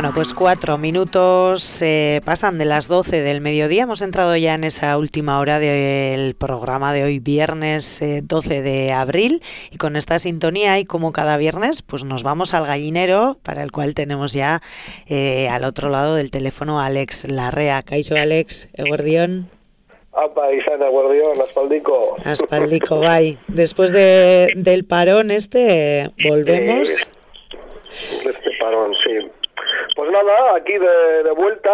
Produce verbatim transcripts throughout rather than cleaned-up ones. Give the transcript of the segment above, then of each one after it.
Bueno, pues cuatro minutos eh, pasan de las doce del mediodía. Hemos entrado ya en esa última hora del programa de hoy, viernes eh, doce de abril. Y con esta sintonía y como cada viernes, pues nos vamos al gallinero, para el cual tenemos ya eh, al otro lado del teléfono a Alex Larrea. Kaixo, Alex, eguerdión. Apa, Isana, eguerdión, aspaldico. Aspaldico, bai. Después de, del parón este, volvemos. Sí, este parón, sí. Pues nada, aquí de, de vuelta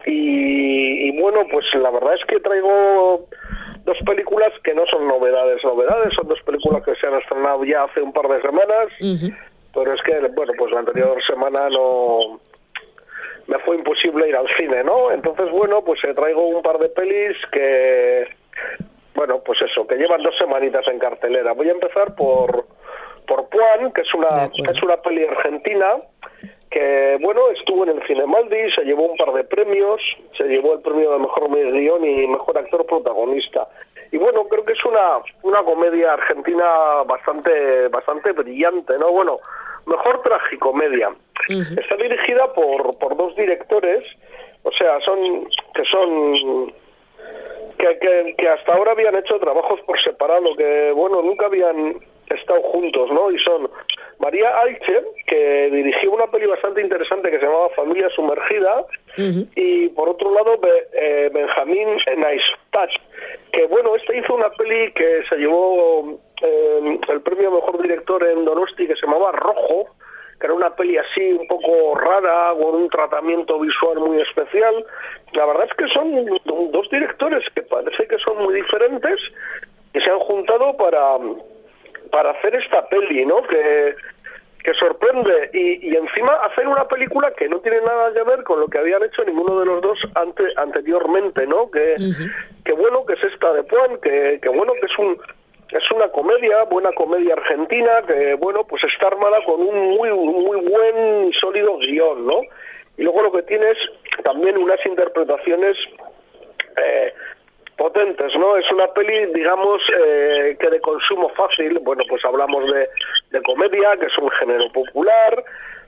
y, y bueno, pues la verdad es que traigo dos películas que no son novedades, novedades, son dos películas que se han estrenado ya hace un par de semanas, uh-huh. Pero es que, bueno, pues la anterior semana no... me fue imposible ir al cine, ¿no? Entonces, bueno, pues eh, traigo un par de pelis que, bueno, pues eso, que llevan dos semanitas en cartelera. Voy a empezar por, por Puan, que es una, que es una peli argentina, que, bueno, estuvo en el Cinemaldi, se llevó un par de premios, se llevó el premio de Mejor Guión y Mejor Actor Protagonista. Y bueno, creo que es una, una comedia argentina bastante, bastante brillante, ¿no? Bueno, mejor tragicomedia. Uh-huh. Está dirigida por, por dos directores, o sea, son que son que, que, que hasta ahora habían hecho trabajos por separado, que bueno, nunca habían estado juntos, ¿no? Y son María Alche, que dirigió una peli bastante interesante que se llamaba Familia Sumergida, uh-huh. Y por otro lado Be, eh, Benjamín Neistat, que bueno, este hizo una peli que se llevó eh, el premio Mejor Director en Donosti, que se llamaba Rojo, que era una peli así un poco rara, con un tratamiento visual muy especial. La verdad es que son dos directores que parece que son muy diferentes, que se han juntado para, para hacer esta peli, ¿no? Que, que sorprende, y, y encima hacer una película que no tiene nada que ver con lo que habían hecho ninguno de los dos ante, anteriormente, ¿no? Que, uh-huh. que bueno, que es esta de Puan, que, que bueno, que es un... Es una comedia, buena comedia argentina, que bueno, pues está armada con un muy muy buen, sólido guión, ¿no? Y luego lo que tiene es también unas interpretaciones eh, potentes, ¿no? Es una peli, digamos, eh, que de consumo fácil. Bueno, pues hablamos de, de comedia, que es un género popular,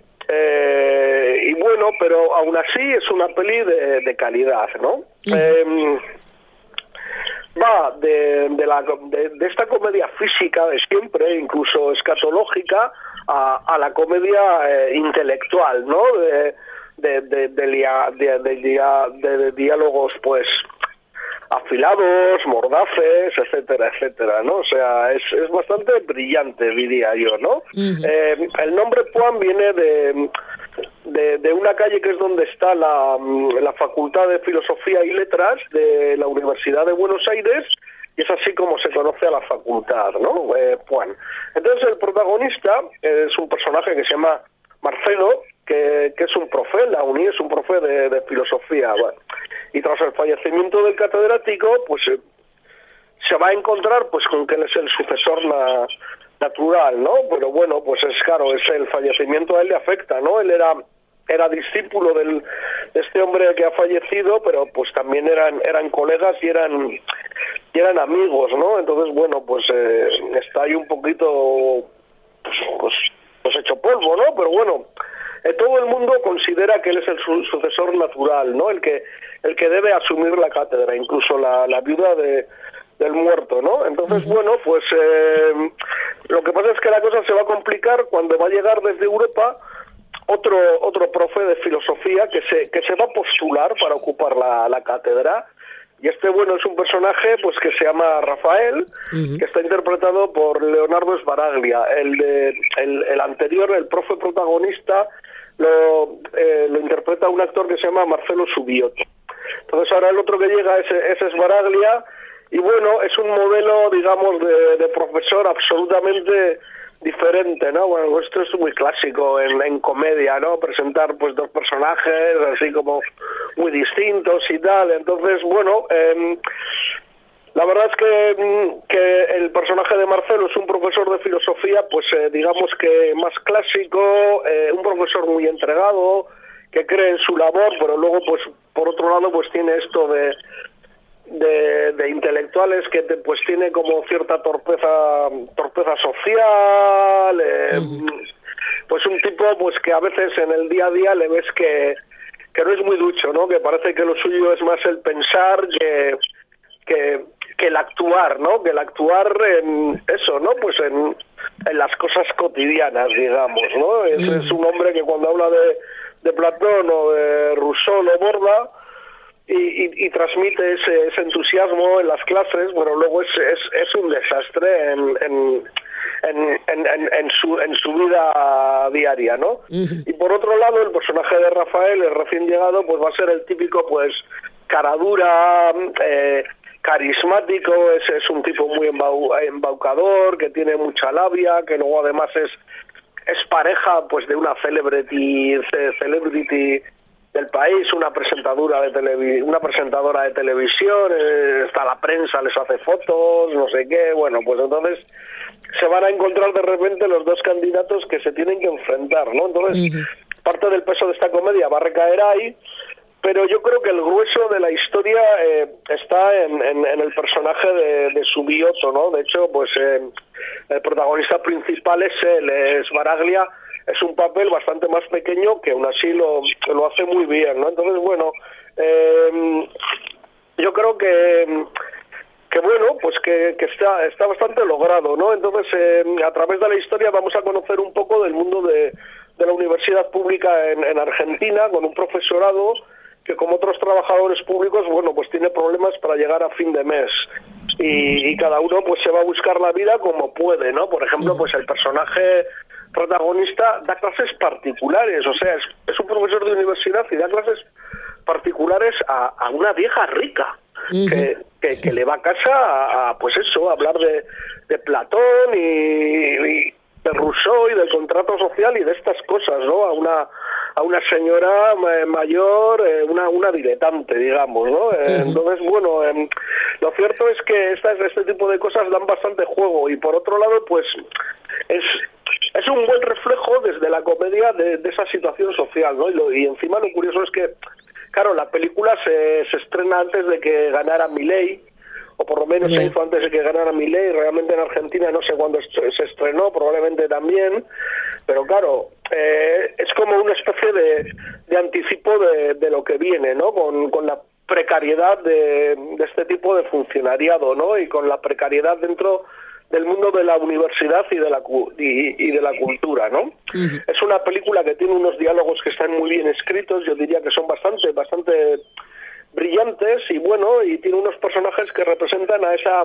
eh, y bueno, pero aún así es una peli de, de calidad, ¿no? Uh-huh. Eh, va de, de, la, de, de esta comedia física de siempre, incluso escatológica, a, a la comedia eh, intelectual, ¿no? De, de, de, de, lia, de, de, de, de diálogos, pues, afilados, mordaces, etcétera, etcétera, ¿no? O sea, es, es bastante brillante, diría yo, ¿no? Uh-huh. Eh, el nombre Puan viene de... De, de una calle que es donde está la, la Facultad de Filosofía y Letras de la Universidad de Buenos Aires, y es así como se conoce a la facultad, ¿no? Eh, Puan. Entonces el protagonista es un personaje que se llama Marcelo, que, que es un profe, la UNI es un profe de, de filosofía, bueno. Y tras el fallecimiento del catedrático, pues eh, se va a encontrar pues con que él es el sucesor na, natural, ¿no? Pero bueno, pues es claro, es el fallecimiento a él le afecta, ¿no? Él era era discípulo del, de este hombre que ha fallecido, pero pues también eran eran colegas y eran y eran amigos, ¿no? Entonces, bueno, pues eh, está ahí un poquito pues, pues, pues hecho polvo, ¿no? Pero bueno, eh, todo el mundo considera que él es el su, sucesor natural, ¿no? El que el que debe asumir la cátedra, incluso la, la viuda de del muerto, ¿no? Entonces, uh-huh. bueno, pues eh, lo que pasa es que la cosa se va a complicar cuando va a llegar desde Europa otro otro profe de filosofía que se que se va a postular para ocupar la, la cátedra, y este, bueno, es un personaje pues que se llama Rafael, uh-huh. que está interpretado por Leonardo Sbaraglia. El, de, el, el anterior, el profe protagonista, lo, eh, lo interpreta un actor que se llama Marcelo Subiot. Entonces ahora el otro que llega es, es Sbaraglia, y bueno, es un modelo, digamos, de, de profesor absolutamente diferente, ¿no? Bueno, esto es muy clásico en, en comedia, ¿no? Presentar pues dos personajes así como muy distintos y tal. Entonces, bueno, eh, la verdad es que, que el personaje de Marcelo es un profesor de filosofía, pues eh, digamos que más clásico, eh, un profesor muy entregado, que cree en su labor, pero luego, pues, por otro lado, pues tiene esto de De, de intelectuales que te, pues tiene como cierta torpeza torpeza social, eh, uh-huh. pues un tipo pues que a veces en el día a día le ves que, que no es muy ducho, ¿no? Que parece que lo suyo es más el pensar que, que, que el actuar, ¿no? Que el actuar en eso, ¿no? Pues en, en las cosas cotidianas, digamos, ¿no? Es, mm. es un hombre que cuando habla de, de Platón o de Rousseau lo borda y, y, y transmite ese, ese entusiasmo en las clases, bueno, luego es, es, es un desastre en, en, en, en, en, su, en su vida diaria, ¿no? Uh-huh. Y por otro lado, el personaje de Rafael, el recién llegado, pues va a ser el típico, pues, cara dura, eh, carismático, es, es un tipo muy embau, embaucador, que tiene mucha labia, que luego además es, es pareja, pues, de una celebrity, celebrity del país, una presentadora de televi- una presentadora de televisión, eh, está la prensa, les hace fotos, no sé qué, bueno, pues entonces se van a encontrar de repente los dos candidatos que se tienen que enfrentar, ¿no? Entonces, uh-huh. parte del peso de esta comedia va a recaer ahí, pero yo creo que el grueso de la historia eh, está en, en, en el personaje de, de Subioto, ¿no? De hecho, pues eh, el protagonista principal es él, es Baraglia. Es un papel bastante más pequeño que aún así lo, lo hace muy bien, ¿no? Entonces, bueno, eh, yo creo que, que bueno, pues que, que está, está bastante logrado, ¿no? Entonces, eh, a través de la historia vamos a conocer un poco del mundo de, de la universidad pública en, en Argentina, con un profesorado que, como otros trabajadores públicos, bueno, pues tiene problemas para llegar a fin de mes. Y, y cada uno pues se va a buscar la vida como puede, ¿no? Por ejemplo, pues el personaje protagonista da clases particulares, o sea, es, es un profesor de universidad y da clases particulares a, a una vieja rica, uh-huh. que, que, que le va a casa a, a pues eso, a hablar de, de Platón y, y de Rousseau y del contrato social y de estas cosas, ¿no? A una a una señora mayor, eh, una una diletante, digamos, ¿no? Uh-huh. Eh, entonces, bueno, eh, lo cierto es que esta, este tipo de cosas dan bastante juego y por otro lado, pues es es un buen reflejo desde la comedia de, de esa situación social, ¿no? Y, lo, y encima lo curioso es que, claro, la película se, se estrena antes de que ganara Milei, o por lo menos yeah. se hizo antes de que ganara Milei. Realmente en Argentina no sé cuándo se estrenó, probablemente también, pero claro, eh, es como una especie de, de anticipo de, de lo que viene, ¿no? Con, con la precariedad de, de este tipo de funcionariado, ¿no? Y con la precariedad dentro del mundo de la universidad y de la y, y de la cultura, ¿no? Uh-huh. Es una película que tiene unos diálogos que están muy bien escritos, yo diría que son bastante, bastante brillantes y bueno, y tiene unos personajes que representan a esa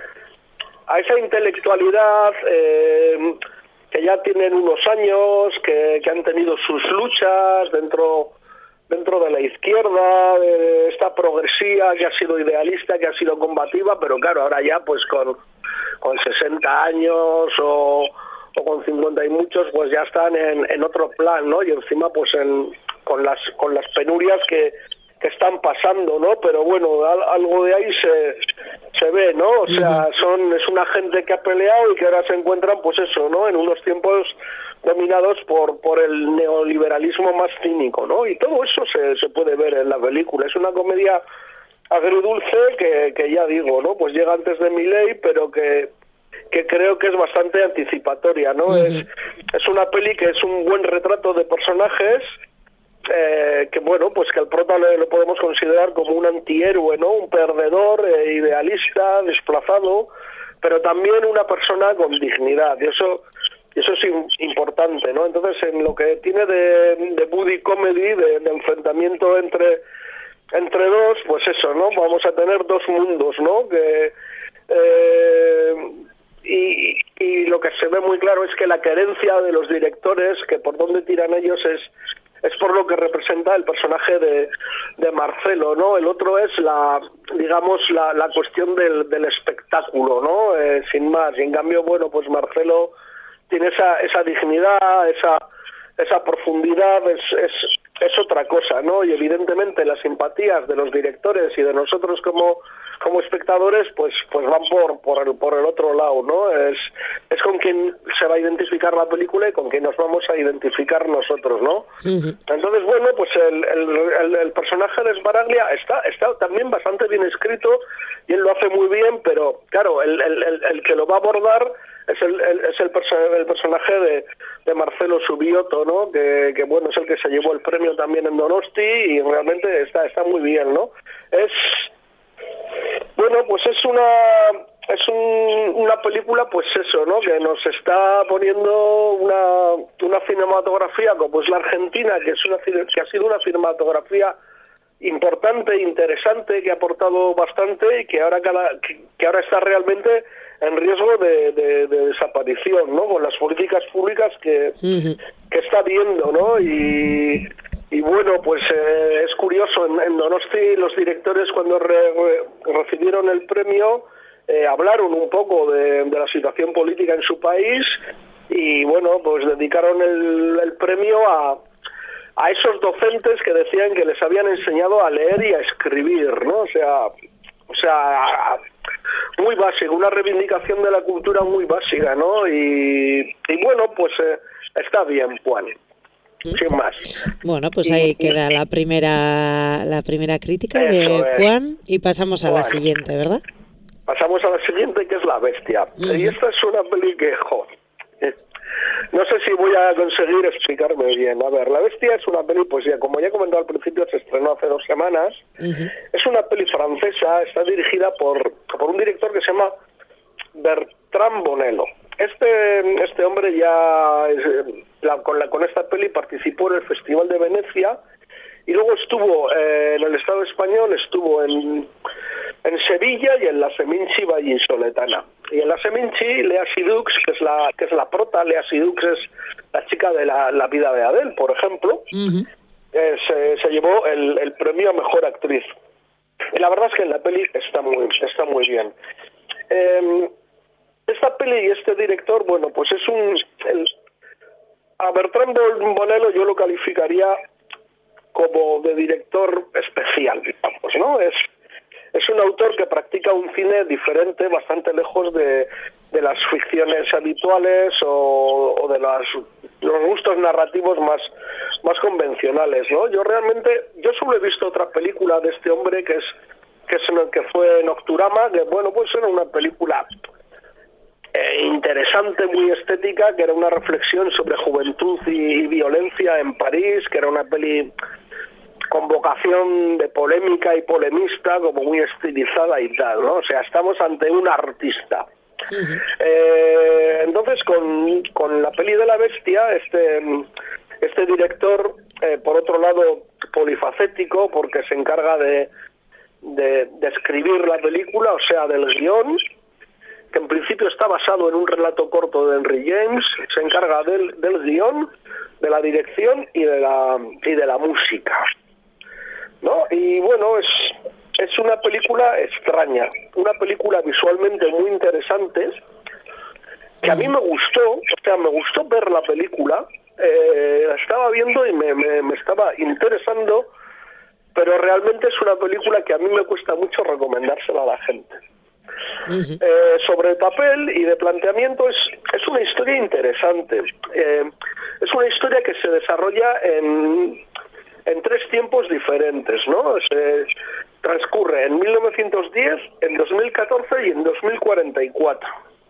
a esa intelectualidad eh, que ya tienen unos años, que, que han tenido sus luchas dentro dentro de la izquierda, de esta progresía que ha sido idealista, que ha sido combativa, pero claro, ahora ya pues con con sesenta años o, o con cincuenta y muchos, pues ya están en, en otro plan, ¿no? Y encima pues en, con las con las penurias que, que están pasando, ¿no? Pero bueno, al, algo de ahí se, se ve, ¿no? O sea, son es una gente que ha peleado y que ahora se encuentran, pues eso, ¿no? En unos tiempos dominados por por el neoliberalismo más cínico, ¿no? Y todo eso se, se puede ver en la película. Es una comedia agridulce que, que ya digo, ¿no? Pues llega antes de Milei, pero que que creo que es bastante anticipatoria, ¿no? Uh-huh. Es, es una peli que es un buen retrato de personajes eh, que, bueno, pues que al prota lo, lo podemos considerar como un antihéroe, ¿no? Un perdedor, eh, idealista, desplazado, pero también una persona con dignidad, y eso eso es in, importante, ¿no? Entonces, en lo que tiene de, de buddy comedy, de, de enfrentamiento entre entre dos, pues eso, ¿no? Vamos a tener dos mundos, ¿no? Que eh, y, y lo que se ve muy claro es que la querencia de los directores, que por dónde tiran ellos, es es por lo que representa el personaje de, de Marcelo, ¿no? El otro es la, digamos, la, la cuestión del, del espectáculo, ¿no? Eh, sin más. Y en cambio, bueno, pues Marcelo tiene esa esa dignidad, esa esa profundidad, es, es, es otra cosa, ¿no? Y evidentemente las simpatías de los directores y de nosotros como como espectadores, pues pues van por por el, por el otro lado, ¿no? Es es con quien se va a identificar la película y con quien nos vamos a identificar nosotros, ¿no? Uh-huh. Entonces, bueno, pues el, el, el, el personaje de Sbaraglia está está también bastante bien escrito y él lo hace muy bien, pero claro, el, el, el, el que lo va a abordar es el, el es el, perso el personaje de, de Marcelo Subioto, ¿no? Que, que bueno, es el que se llevó el premio también en Donosti y realmente está está muy bien, ¿no? Es bueno, pues es una es un, una película, pues eso, ¿no? Que nos está poniendo una, una cinematografía como es la Argentina, que es una que ha sido una cinematografía importante, interesante, que ha aportado bastante y que ahora cada, que, que ahora está realmente en riesgo de, de, de desaparición, ¿no? Con las políticas públicas que, uh-huh. que está viendo, ¿no? Y, y bueno, pues eh, es curioso, en, en Donosti los directores cuando re, re, recibieron el premio eh, hablaron un poco de, de la situación política en su país y bueno, pues dedicaron el, el premio a a esos docentes que decían que les habían enseñado a leer y a escribir, ¿no? O sea, o sea, muy básico, una reivindicación de la cultura muy básica, ¿no? Y, y bueno, pues eh, está bien, Juan. Sin más. Bueno, pues ahí y, queda la primera la primera crítica de Juan y pasamos a Juan. la siguiente, ¿verdad? Pasamos a la siguiente, que es La Bestia. Uh-huh. Y esta es una peli que, jo, no sé si voy a conseguir explicarme bien. A ver, La Bestia es una peli, pues ya como ya he comentado al principio, se estrenó hace dos semanas. Uh-huh. Es una peli francesa, está dirigida por, por un director que se llama Bertrand Bonello. Este este hombre ya, es, la, con, la, con esta peli participó en el Festival de Venecia y luego estuvo eh, en el Estado español, estuvo en, en Sevilla y en la Seminci Vallisoletana. Y en la Seminci, Lea Seydoux, que es la que es la prota, Lea Seydoux es la chica de la, la vida de Adele, por ejemplo, uh-huh. eh, se, se llevó el, el premio a Mejor Actriz. Y la verdad es que en la peli está muy, está muy bien. Eh, esta peli y este director, bueno, pues es un... El, a Bertrand Bonello yo lo calificaría como de director especial, digamos, ¿no? Es, es un autor que practica un cine diferente, bastante lejos de, de las ficciones habituales o, o de las, los gustos narrativos más, más convencionales, ¿no? Yo realmente, yo solo he visto otra película de este hombre que es que, es, que fue Nocturama, que bueno, pues era una película eh, interesante, muy estética, que era una reflexión sobre juventud y, y violencia en París, que era una peli con vocación de polémica y polemista, como muy estilizada y tal, ¿no? O sea, estamos ante un artista. Uh-huh. Eh, entonces, con, con la peli de La Bestia, este, este director, eh, por otro lado, polifacético, porque se encarga de, de, de escribir la película, o sea, del guión, que en principio está basado en un relato corto de Henry James, se encarga del, del guión, de la dirección y de la, y de la música, ¿no? Y bueno, es, es una película extraña, una película visualmente muy interesante, que a mí me gustó, o sea, me gustó ver la película, eh, la estaba viendo y me, me, me estaba interesando, pero realmente es una película que a mí me cuesta mucho recomendársela a la gente. Uh-huh. Eh, sobre el papel y de planteamiento es, es una historia interesante, eh, es una historia que se desarrolla en, en tres tiempos diferentes, ¿no? Se transcurre en mil novecientos diez, en dos mil catorce y en dos mil cuarenta y cuatro.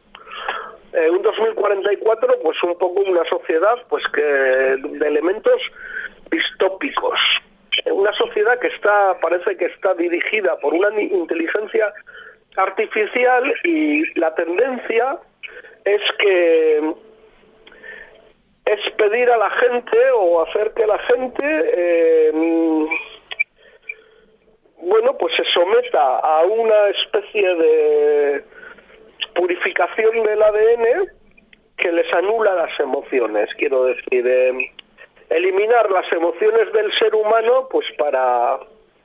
Eh, un dos mil cuarenta y cuatro, pues un poco una sociedad pues que de elementos distópicos, una sociedad que está, parece que está dirigida por una inteligencia artificial y la tendencia es que es pedir a la gente o hacer que la gente eh, bueno, pues se someta a una especie de purificación del A D N que les anula las emociones, quiero decir, eh, eliminar las emociones del ser humano pues para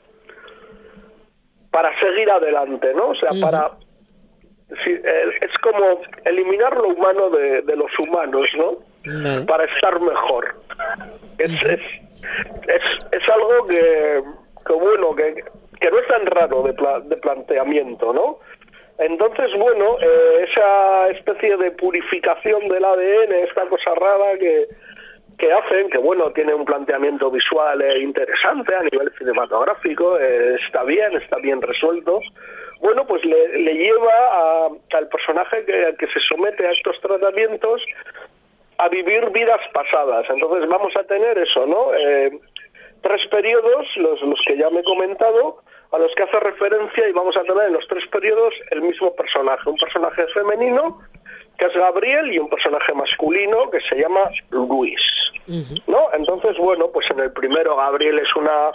para seguir adelante, ¿no? O sea, uh-huh. para sí, es como eliminar lo humano de, de los humanos, ¿no? Uh-huh. Para estar mejor. Es, uh-huh. es, es, es algo que, que bueno, que, que no es tan raro de, pla, de planteamiento, ¿no? Entonces, bueno, eh, esa especie de purificación del A D N, esta cosa rara que, que hacen, que bueno, tiene un planteamiento visual eh, interesante a nivel cinematográfico, eh, está bien, está bien resuelto. Bueno, pues le, le lleva a, al personaje que, que se somete a estos tratamientos a vivir vidas pasadas. Entonces vamos a tener eso, ¿no? Eh, tres periodos, los, los que ya me he comentado, a los que hace referencia, y vamos a tener en los tres periodos el mismo personaje, un personaje femenino, que es Gabriel, y un personaje masculino que se llama Luis, ¿no? Entonces, bueno, pues en el primero Gabriel es una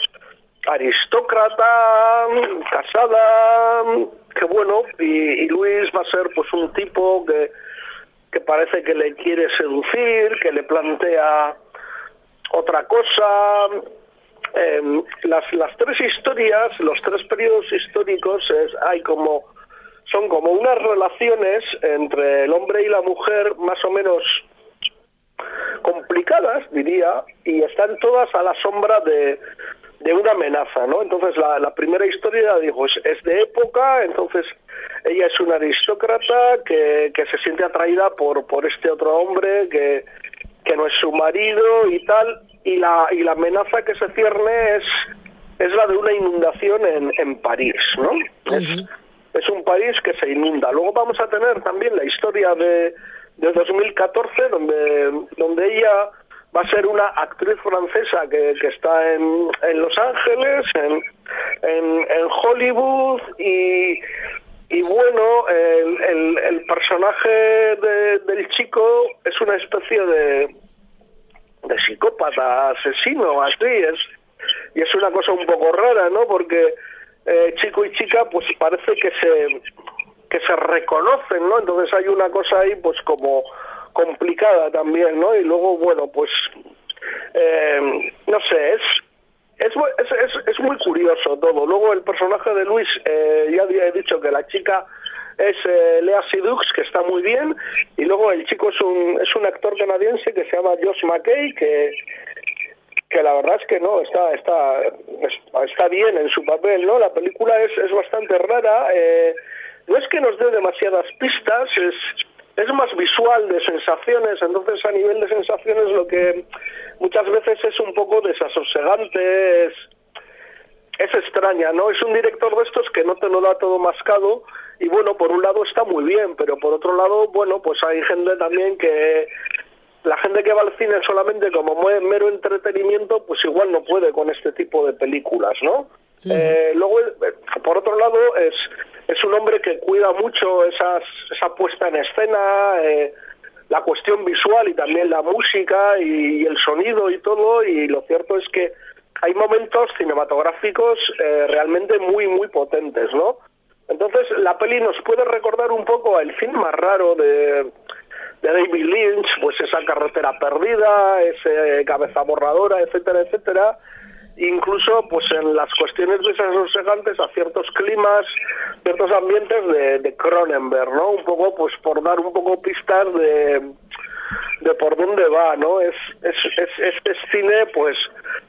aristócrata, casada, que bueno, y, y Luis va a ser pues un tipo que, que parece que le quiere seducir, que le plantea otra cosa. Eh, las, las tres historias, los tres periodos históricos, es, hay como, son como unas relaciones entre el hombre y la mujer más o menos complicadas, diría, y están todas a la sombra de, de una amenaza, ¿no? Entonces la, la primera historia, digo, es, es de época, entonces ella es una aristócrata que, que se siente atraída por, por este otro hombre que, que no es su marido y tal, y la, y la amenaza que se cierne es, es la de una inundación en, en París, ¿no? Uh-huh. Es, es un París que se inunda. Luego vamos a tener también la historia de, de dos mil catorce, donde, donde ella va a ser una actriz francesa que, que está en, en Los Ángeles, en, en, en Hollywood, y, y bueno, el, el, el personaje de, del chico es una especie de, de psicópata, asesino, así es, y es una cosa un poco rara, ¿no? Porque eh, chico y chica pues parece que se que se reconocen, ¿no? Entonces hay una cosa ahí pues como complicada también, ¿no? Y luego, bueno, pues eh, no sé, es es, es es es muy curioso todo. Luego el personaje de Luis, eh, ya había dicho que la chica es eh, Lea Seydoux, que está muy bien, y luego el chico es un es un actor canadiense que se llama Josh McKay, que que la verdad es que no, está está está bien en su papel, ¿no? La película es, es bastante rara, eh, no es que nos dé demasiadas pistas, es, es más visual, de sensaciones, entonces a nivel de sensaciones lo que muchas veces es un poco desasosegante, es, es extraña, ¿no? Es un director de estos que no te lo da todo mascado, y bueno, por un lado está muy bien, pero por otro lado, bueno, pues hay gente también que... La gente que va al cine solamente como mero entretenimiento, pues igual no puede con este tipo de películas, ¿no? Sí. Eh, luego, por otro lado, es, es un hombre que cuida mucho esas, esa puesta en escena, eh, la cuestión visual y también la música y, y el sonido y todo, y lo cierto es que hay momentos cinematográficos eh, realmente muy, muy potentes, ¿no? Entonces, la peli nos puede recordar un poco el film más raro de... de David Lynch, pues esa carretera perdida, ese cabeza borradora, etcétera, etcétera, incluso pues en las cuestiones desasosegantes a ciertos climas, ciertos ambientes de, de Cronenberg, ¿no? Un poco pues por dar un poco pistas de, de por dónde va, ¿no? Es, es, es, es, es cine pues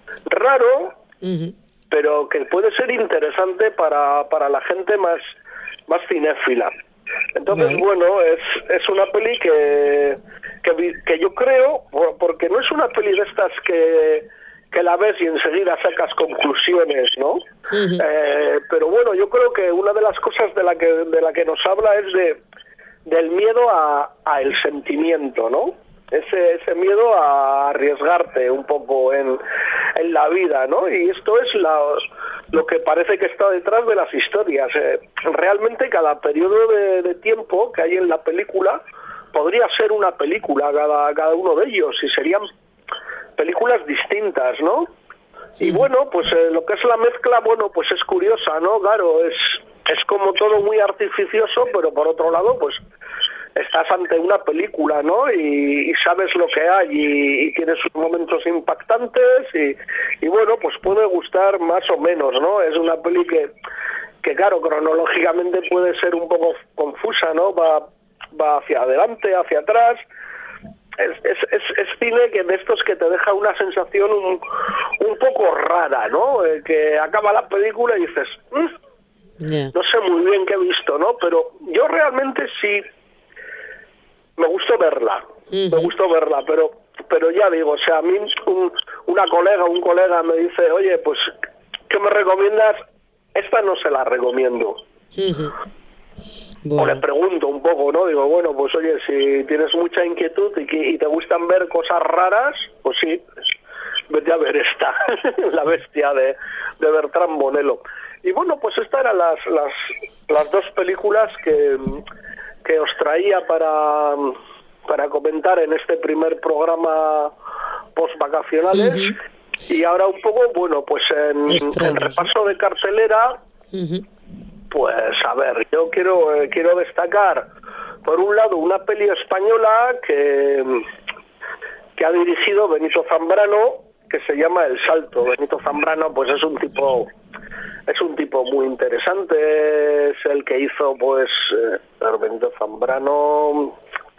raro, uh-huh. pero que puede ser interesante para, para la gente más, más cinéfila. Entonces, no. bueno, es, es una peli que, que, que yo creo, porque no es una peli de estas que, que la ves y enseguida sacas conclusiones, ¿no? Uh-huh. Eh, pero bueno, yo creo que una de las cosas de la que, de la que nos habla es de del miedo a, a el sentimiento, ¿no? Ese, ese miedo a arriesgarte un poco en, en la vida, ¿no? Y esto es la, lo que parece que está detrás de las historias. Eh, realmente cada periodo de, de tiempo que hay en la película podría ser una película, cada, cada uno de ellos, y serían películas distintas, ¿no? Sí. Y bueno, pues eh, lo que es la mezcla, bueno, pues es curiosa, ¿no? Claro, es, es como todo muy artificioso, pero por otro lado, pues estás ante una película, ¿no? Y, y sabes lo que hay y, y tienes sus momentos impactantes y, y bueno, pues puede gustar más o menos, ¿no? Es una peli que, que claro, cronológicamente puede ser un poco confusa, ¿no? Va, va hacia adelante, hacia atrás. Es, es, es, es cine que de estos que te deja una sensación un, un poco rara, ¿no? Eh, que acaba la película y dices, mmm, yeah. no sé muy bien qué he visto, ¿no? Pero yo realmente sí... Me gustó verla, uh-huh. me gustó verla, pero pero ya digo, o sea, a mí un, una colega, un colega me dice, oye, pues, ¿qué me recomiendas? Esta no se la recomiendo. Uh-huh. Bueno. O le pregunto un poco, ¿no? Digo, bueno, pues oye, si tienes mucha inquietud y, que, y te gustan ver cosas raras, pues sí, vete a ver esta, La bestia de, de Bertrand Bonello. Y bueno, pues estas eran las, las, las dos películas que, que os traía para, para comentar en este primer programa post-vacacionales. Uh-huh. Y ahora un poco, bueno, pues en, en repaso de cartelera, uh-huh. Pues a ver, yo quiero, eh, quiero destacar, por un lado, una peli española que, que ha dirigido Benito Zambrano, que se llama El Salto. Benito Zambrano, pues es un tipo... Es un tipo muy interesante, es el que hizo, pues, eh, Benito Zambrano,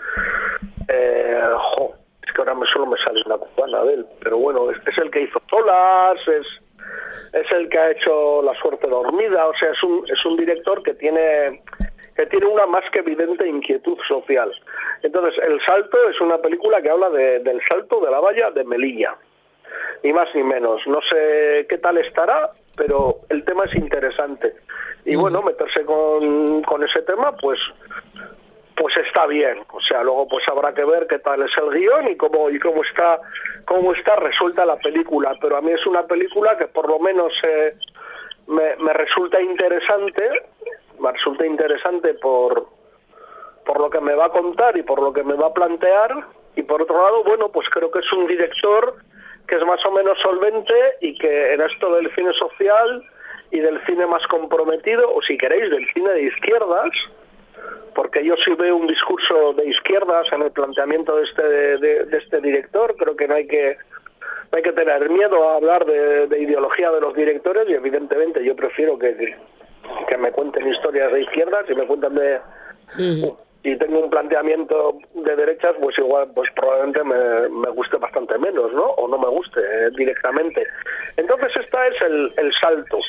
eh, jo, es que ahora me solo me sale una cubana de él, pero bueno, es, es el que hizo Tolas, es, es el que ha hecho La suerte dormida, o sea, es un, es un director que tiene, que tiene una más que evidente inquietud social. Entonces, El Salto es una película que habla de, del salto de la valla de Melilla, ni más ni menos. No sé qué tal estará, pero el tema es interesante. Y bueno, meterse con, con ese tema, pues pues está bien. O sea, luego pues habrá que ver qué tal es el guión y cómo y cómo está cómo está resuelta la película. Pero a mí es una película que por lo menos eh, me, me resulta interesante, me resulta interesante por, por lo que me va a contar y por lo que me va a plantear. Y por otro lado, bueno, pues creo que es un director que es más o menos solvente y que en esto del cine social y del cine más comprometido, o si queréis, del cine de izquierdas, porque yo sí veo un discurso de izquierdas en el planteamiento de este, de, de este director. Creo que no hay que, no hay que tener miedo a hablar de, de ideología de los directores, y evidentemente yo prefiero que, que me cuenten historias de izquierdas y me cuentan de... Uh, si tengo un planteamiento de derechas, pues igual, pues probablemente me, me guste bastante menos, ¿no? O no me guste eh, directamente. Entonces esta es el, el salto.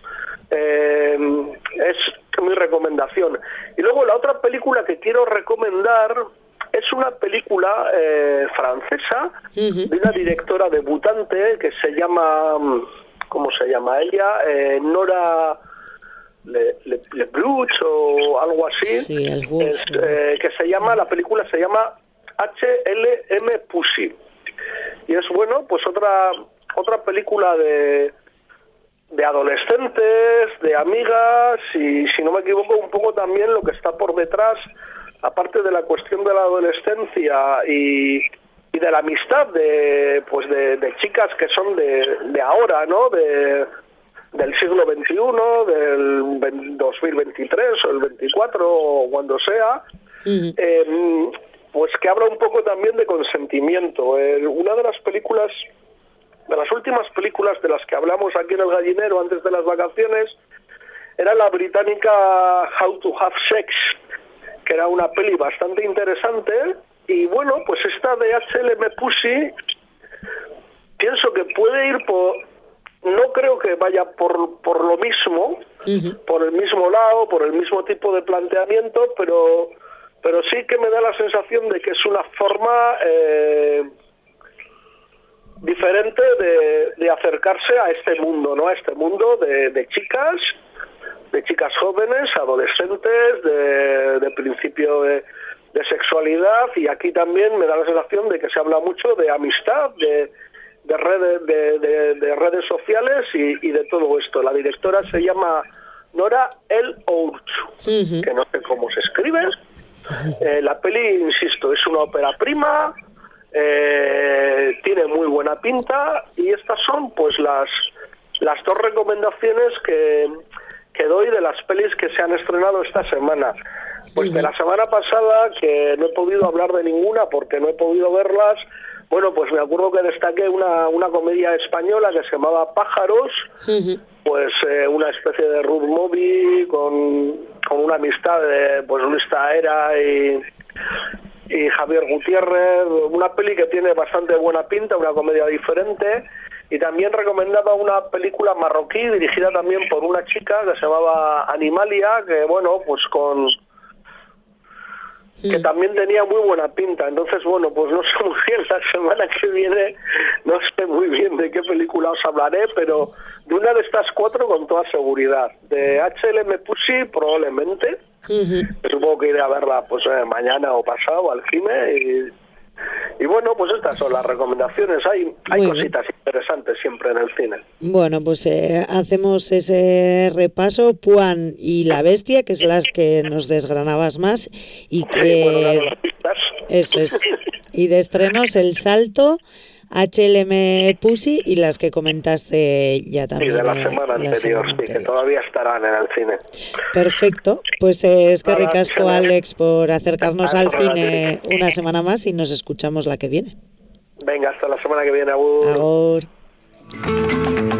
Eh, es mi recomendación. Y luego la otra película que quiero recomendar es una película eh, francesa, uh-huh. de una directora debutante que se llama, ¿cómo se llama ella? Eh, Nora... Le, Le, Le Bluch o algo así, sí, el bus, es, eh, que se llama, la película se llama H L M Pussy, y es bueno, pues otra otra película de de adolescentes, de amigas, y si no me equivoco un poco también lo que está por detrás, aparte de la cuestión de la adolescencia y, y de la amistad de pues de, de chicas que son de, de ahora, ¿no? De del siglo veintiuno, del dos mil veintitrés o el veinticuatro o cuando sea, uh-huh. eh, pues que habla un poco también de consentimiento. Eh, una de las películas, de las últimas películas de las que hablamos aquí en El Gallinero antes de las vacaciones, era la británica How to Have Sex, que era una peli bastante interesante. Y bueno, pues esta de H L M Pussy, pienso que puede ir por... No creo que vaya por, por lo mismo, uh-huh. por el mismo lado, por el mismo tipo de planteamiento, pero, pero sí que me da la sensación de que es una forma eh, diferente de, de acercarse a este mundo, ¿no? A este mundo de, de chicas, de chicas jóvenes, adolescentes, de, de principio de, de sexualidad, y aquí también me da la sensación de que se habla mucho de amistad, de de redes, de, de, de redes sociales y, y de todo esto. La directora se llama Nora El Ourchu, uh-huh. que no sé cómo se escribe. Eh, la peli, insisto, es una ópera prima, eh, tiene muy buena pinta, y estas son pues las, las dos recomendaciones que, que doy de las pelis que se han estrenado esta semana. Pues uh-huh. de la semana pasada, que no he podido hablar de ninguna porque no he podido verlas. Bueno, pues me acuerdo que destaqué una, una comedia española que se llamaba Pájaros, uh-huh. pues eh, una especie de road movie con, con una amistad de pues Luis Taera y, y Javier Gutiérrez, una peli que tiene bastante buena pinta, una comedia diferente. Y también recomendaba una película marroquí dirigida también por una chica que se llamaba Animalia, que bueno, pues con... que mm. también tenía muy buena pinta. Entonces, bueno, pues no sé muy bien, la semana que viene no sé muy bien de qué película os hablaré, pero de una de estas cuatro con toda seguridad. De H L M Pussy probablemente, uh-huh. supongo que iré a verla pues eh, mañana o pasado al cine y... Y bueno, pues estas son las recomendaciones. Hay, hay cositas bien. interesantes siempre en el cine. Bueno, pues eh, hacemos ese repaso. Puan y La Bestia, que es las que nos desgranabas más. Y que... Sí, bueno, claro, las pistas. Eso es. Y de estrenos, El Salto, H L M Pussy y las que comentaste ya también. Sí, de la semana eh, anterior, la semana sí, que todavía estarán en el cine. Perfecto, pues eh, es que ricasco, Alex, por acercarnos al cine una semana más y nos escuchamos la que viene. Venga, hasta la semana que viene, Agur. Agur.